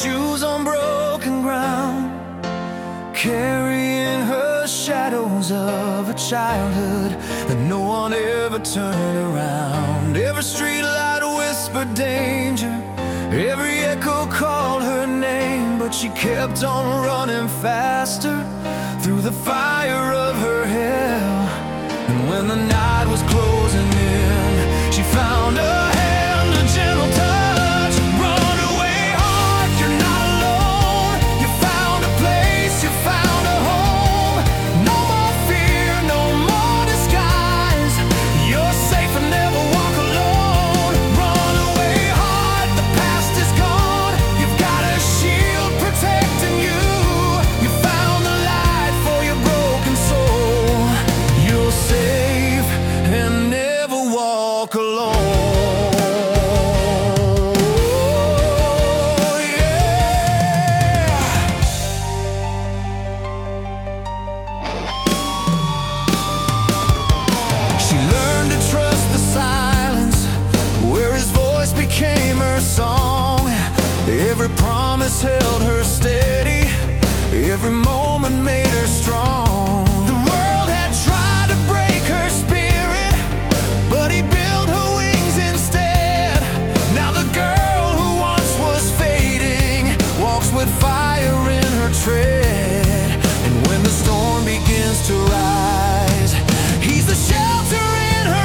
shoes on broken ground, carrying her shadows of a childhood that no one ever turned around. Every street light whispered danger, every echo called her name, but she kept on running faster through the fire of her hell. And when the night was closing in, she found a hand, a gentle touch. Run away heart, you're not alone. You found a place, you found a home. No more fear, no more disguise. You're safe and never walk alone. Run away heart, the past is gone. You've got a shield protecting you. You found the light for your broken soul. You're safe and never walk alone. She learned to trust the silence, where his voice became her song. Every promise held her steady, every moment made her strong. The world had tried to break her spirit, but he built her wings instead. Now the girl who once was fading walks with fire in her tread. And when the storm begins to rise, he's the shelter in her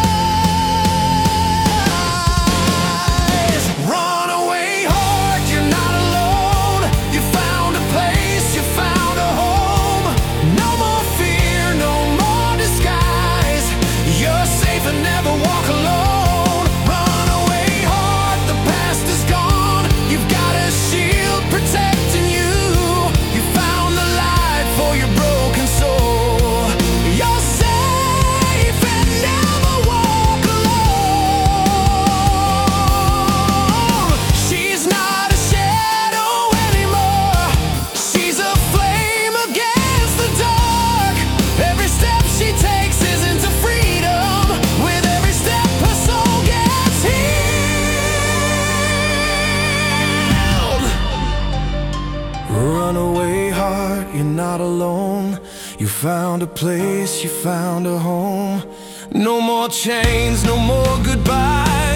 eyes. Run away heart, you're not alone. You found a place, you found a home. No more fear, no more disguise. You're safe and never walk alone. Run away heart, the past is gone. You've got a shield protecting you. You found the light for your broken soul. You're safe and never walk alone. She's not a shadow anymore. She's a flame against the dark. Every step she takes is into freedom. With every step her soul gets healed. Run away heart, you're not alone. You found a place, you found a home. No more chains, no more goodbyes.